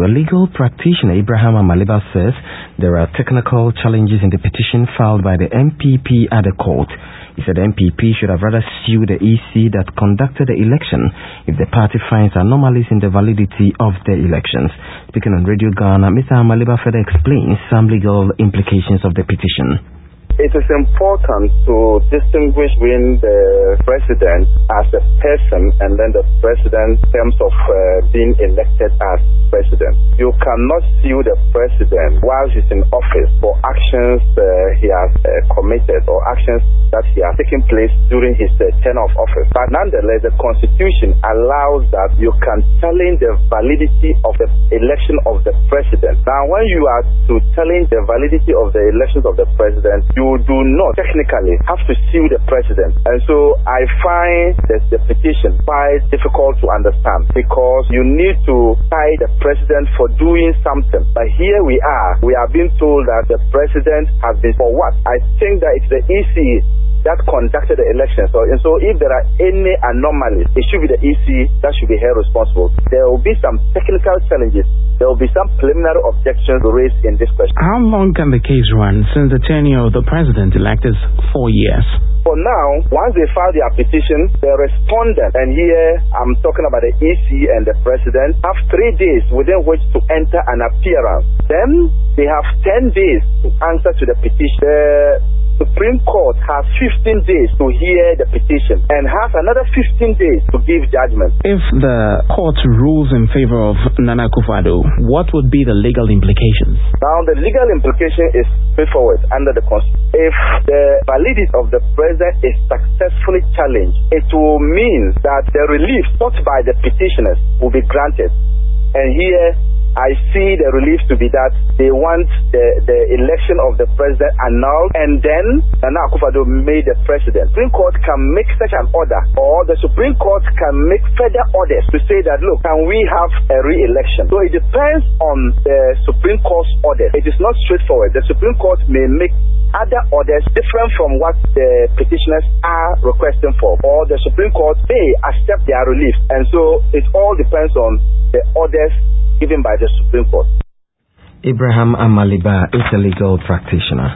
A legal practitioner, Ibrahim Amaliba, says there are technical challenges in the petition filed by the MPP at the court. He said the MPP should have rather sued the EC that conducted the election if the party finds anomalies in the validity of the elections. Speaking on Radio Ghana, Mr. Amaliba further explains some legal implications of the petition. It is important to distinguish between the president as a person and then the president in terms of being elected as president. You cannot sue the president while he's in office for actions he has committed or actions that he has taken place during his tenure of office. But nonetheless, the Constitution allows that you can challenge the validity of the election of the president. Now, when you are to challenge the validity of the elections of the president, you do not technically have to sue the president. And so I find the petition quite difficult to understand because you need to tie the president for doing something. But here we are being told that the president has been for what? I think that it's the EC that conducted the election. So if there are any anomalies, it should be the EC that should be held responsible. There will be some technical challenges. There will be some preliminary objections raised in this question. How long can the case run since the tenure of the president-elect is 4 years? For now, once they file their petition, the respondent, and here I'm talking about the EC and the president, have 3 days within which to enter an appearance. Then they have 10 days to answer to the petition. The Supreme Court has 15 days to hear the petition and has another 15 days to give judgment. If the court rules in favor of Nana Akufo-Addo, what would be the legal implications? Now, the legal implication is straightforward under the Constitution. If the validity of the president is successfully challenged, it will mean that the relief sought by the petitioners will be granted. And here, I see the relief to be that they want the election of the president annulled and then Nana Akufo-Addo made the president. Supreme Court can make such an order, or the Supreme Court can make further orders to say that, look, can we have a re-election? So it depends on the Supreme Court's order. It is not straightforward. The Supreme Court may make other orders different from what the petitioners are requesting for, or the Supreme Court may accept their relief. And so it all depends on the orders given by the Supreme Court. Ibrahim Amaliba is a legal practitioner.